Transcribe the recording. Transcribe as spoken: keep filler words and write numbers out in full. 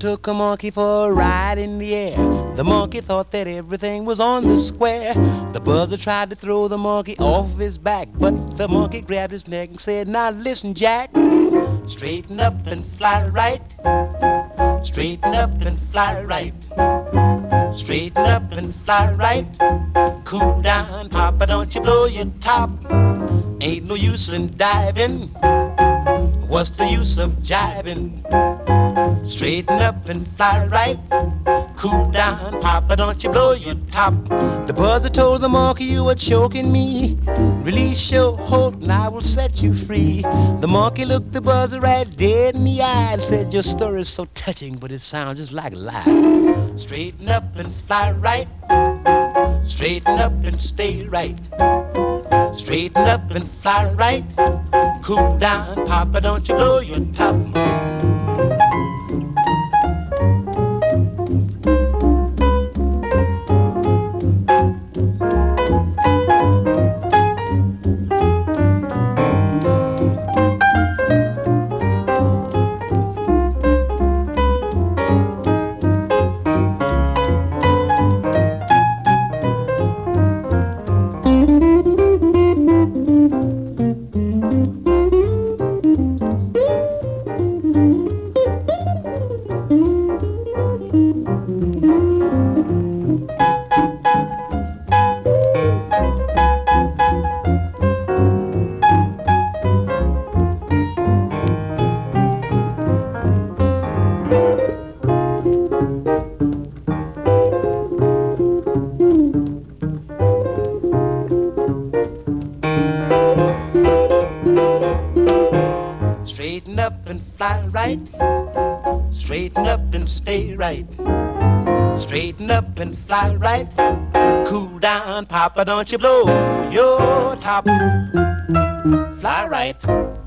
took a monkey for a ride in the air. The monkey thought that everything was on the square. The buzzer tried to throw the monkey off his back, but the monkey grabbed his neck and said, now listen, Jack, straighten up and fly right. Straighten up and fly right. Straighten up and fly right. Cool down, Papa, don't you blow your top. Ain't no use in diving. What's the use of jiving? Straighten up and fly right. Cool down, Papa, don't you blow your top. The buzzer told the monkey, you are choking me. Release your hold and I will set you free. The monkey looked the buzzer right dead in the eye and said, your story is so touching, but it sounds just like a lie. Straighten up and fly right. Straighten up and stay right. Straighten up and fly right. Cool down, Papa, don't you blow your top. Straighten up and fly right. Straighten up and stay right. Straighten up and fly right. Cool down, Papa, don't you blow your top. Fly right.